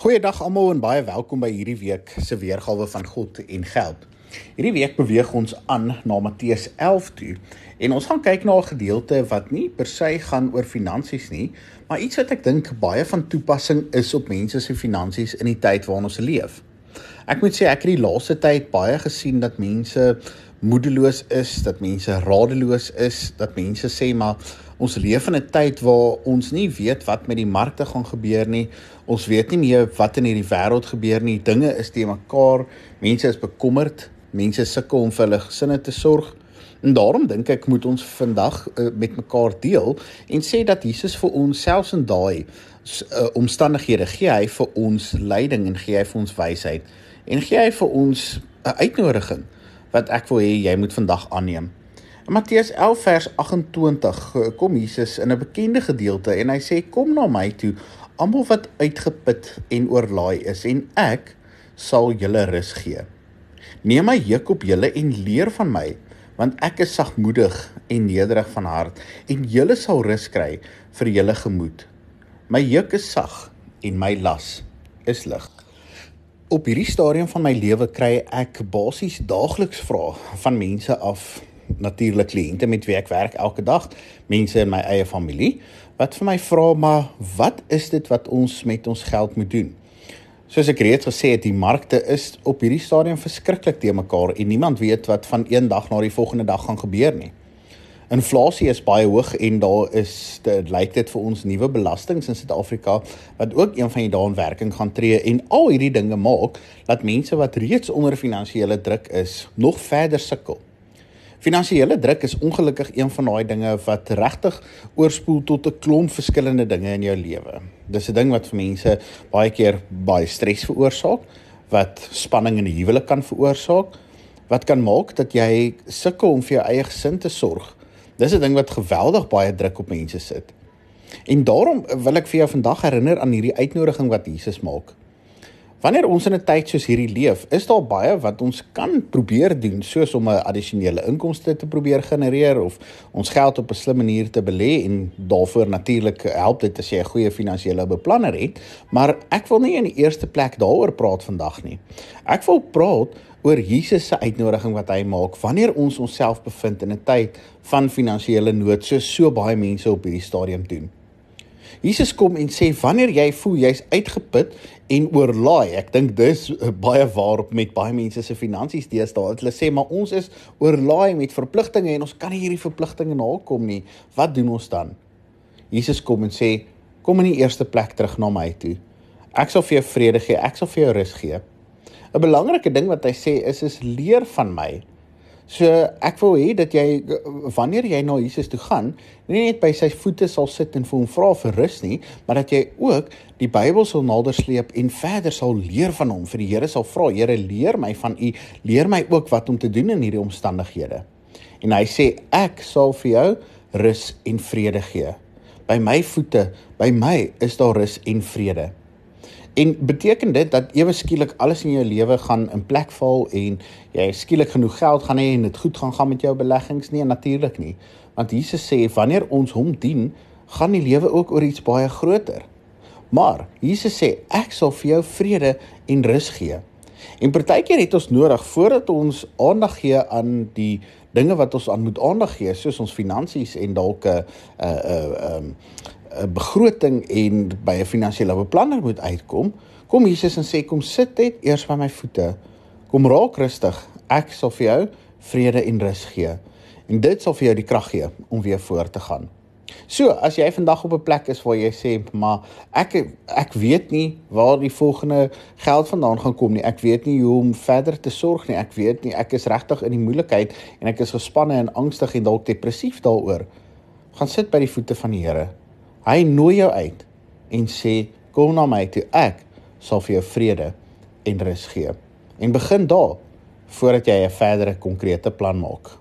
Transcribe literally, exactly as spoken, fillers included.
Goeiedag almal en baie welkom by hierdie week se weergawe van God en Geld. Hierdie week beweeg ons aan na Matteus elf toe en ons gaan kyk na 'n gedeelte wat nie per se gaan oor finansies nie, maar iets wat ek dink baie van toepassing is op mense se finansies in die tyd waarin ons leef. Ek moet sê ek het die laaste tyd baie gesien dat mense moedeloos is, dat mense radeloos is, dat mense sê maar ons leef in 'n tyd waar ons nie weet wat met die markte gaan gebeur nie, ons weet nie meer wat in hierdie wêreld gebeur nie, dinge is te mekaar, mense is bekommerd, mense sukkel om vir hulle gesinne te sorg, en daarom dink ek moet ons vandag uh, met mekaar deel en sê dat Jesus vir ons selfs in daai uh, omstandighede gee hy vir ons leiding en gee hy vir ons wysheid en gee hy vir ons 'n uitnodiging wat ek wil hê jy moet vandag aanneem. In Matteus elf vers agt-en-twintig kom Jesus in 'n bekende gedeelte en hy sê, kom na my toe, almal wat uitgeput en oorlaai is, en ek sal julle rus gee. Neem my juk op julle en leer van my, want ek is sagmoedig en nederig van hart, en julle sal rus kry vir julle gemoed. My juk is sag en my las is lig. Op hierdie stadium van my lewe kry ek basies daagliks vrae van mense af, natuurlik kliënte met wie ek werk elke dag, mense in my eie familie, wat vir my vra, maar wat is dit wat ons met ons geld moet doen? Soos ek reeds gesê het, die markte is op hierdie stadium verskriklik te mekaar en niemand weet wat van een dag na die volgende dag gaan gebeur nie. Inflasie is baie hoog en daar is, dit lyk dit vir ons nuwe belastings in Suid-Afrika, wat ook een van die dae in werking gaan tree, en al hierdie dinge maak, dat mense wat reeds onder finansiële druk is, nog verder sukkel. Finansiële druk is ongelukkig een van daai dinge wat regtig oorspoel tot 'n klomp verskillende dinge in jou lewe. Dis 'n ding wat vir mense baie keer baie stres veroorsaak, wat spanning in die huwelik kan veroorsaak, wat kan maak dat jy sukkel om vir jou eie gesin te sorg. Dis 'n ding wat geweldig baie druk op mense sit. En daarom wil ek vir jou vandag herinner aan hierdie uitnodiging wat Jesus maak. Wanneer ons in 'n tyd soos hierdie leef, is daar baie wat ons kan probeer doen, soos om 'n addisionele inkomste te probeer genereer, of ons geld op 'n slim manier te belê, en daarvoor natuurlik help dit as jy 'n goeie finansiële beplanner het, maar ek wil nie in die eerste plek daaroor praat vandag nie. Ek wil praat oor Jesus se uitnodiging wat hy maak, wanneer ons onsself bevind in 'n tyd van finansiële nood, soos so baie mense op hierdie stadium doen. Jesus kom en sê, wanneer jy voel jy's uitgeput en oorlaai, ek dink dis baie waarop met baie mense se finansies deesdae, dat hulle sê, maar ons is oorlaai met verpligtinge en ons kan nie hierdie verpligtinge nakom nie, wat doen ons dan? Jesus kom en sê, kom in die eerste plek terug na my toe, ek sal vir jou vrede gee, ek sal vir jou rus gee. 'n Belangrike ding wat hy sê is, is leer van my. So ek wil hê dat jy, wanneer jy na Jesus toe gaan, nie net by sy voete sal sit en vir hom vra vir rus nie, maar dat jy ook die Bybel sal nader sleep en verder sal leer van hom, vir die Here sal vra, Here, leer my van u, leer my ook wat om te doen in hierdie omstandighede. En hy sê, ek sal vir jou rus en vrede gee. By my voete, by my is daar rus en vrede. En beteken dit dat ewe skielik alles in jou lewe gaan in plek val en jy skielik genoeg geld gaan hê en dit goed gaan gaan met jou beleggings? Nee, natuurlik nie. Want Jesus sê, wanneer ons hom dien, gaan die lewe ook oor iets baie groter. Maar Jesus sê, ek sal vir jou vrede en rus gee. En partykeer het ons nodig, voordat ons aandag gee aan die dinge wat ons aan moet aandag gee, soos ons finansies en dalk 'n 'n 'n begroting en by 'n finansiële beplanner moet uitkom, kom Jesus en sê, kom sit net eers by my voete, kom raak rustig, ek sal vir jou vrede en rus gee, en dit sal vir jou die krag gee om weer voort te gaan. So, as jy vandag op 'n plek is waar jy sê, maar ek, ek weet nie waar die volgende geld vandaan gaan kom nie, ek weet nie hoe om verder te sorg nie, ek weet nie, ek is regtig in die moeilikheid, en ek is gespanne en angstig en dalk depressief daaroor, gaan sit by die voete van die Here. Hy nooi jou uit en sê, kom na my toe, ek sal vir jou vrede en rus gee. En begin daar, voordat jy 'n verdere konkrete plan maak.